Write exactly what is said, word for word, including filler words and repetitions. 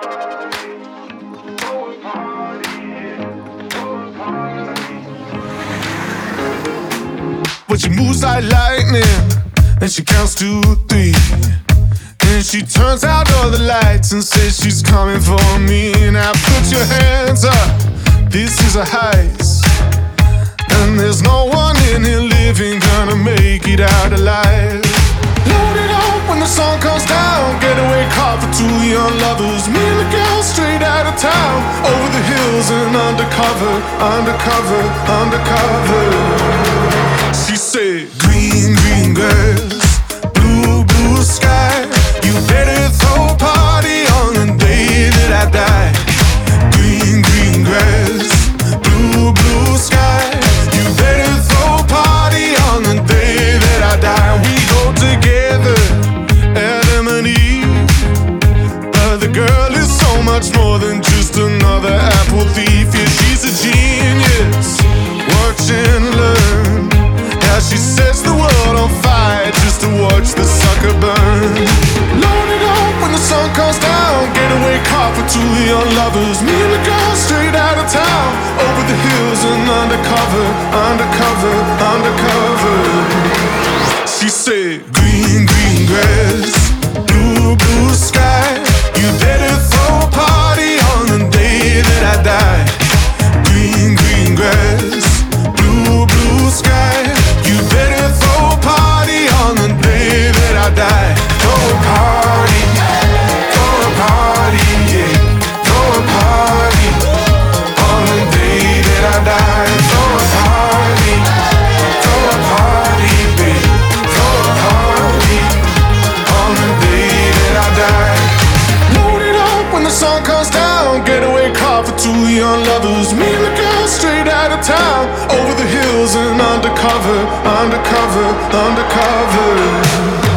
But she moves like lightning, and she counts to three. And she turns out all the lights and says she's coming for me. Now put your hands up, this is a heist. And there's no one in here living gonna make it out alive. Load it up when the sun comes down. Getaway car for two young lovers. Me and the girl straight out of town. Over the hills and undercover, undercover, undercover. She said, green, green grass, blue, blue sky. You better throw a party on the day that I die. Green, green grass, blue, blue sky. You better throw a party on the day that I die. We go together, Adam and Eve. But the girl is so much more than just another apple thief. Yeah, she's a genius. Watch and learn. She sets the world on fire just to watch the sucker burn. Load it up when the sun comes down. Getaway car for two young lovers. Me and the girl straight out of town. Over the hills and undercover, undercover, undercover. She said, green, green grass, blue, blue sky. You better throw a party on the day that I die. Green, green grass, blue, blue sky. You better throw a party on the day that I die. Throw a party, throw a party, yeah. Throw a party on the day that I die. Throw a party, throw a party, babe. Throw a party on the day that I die. Load it up when the sun comes down. Getaway car for two young lovers. Me and the girl straight out of town. Over the hills and undercover, undercover, undercover.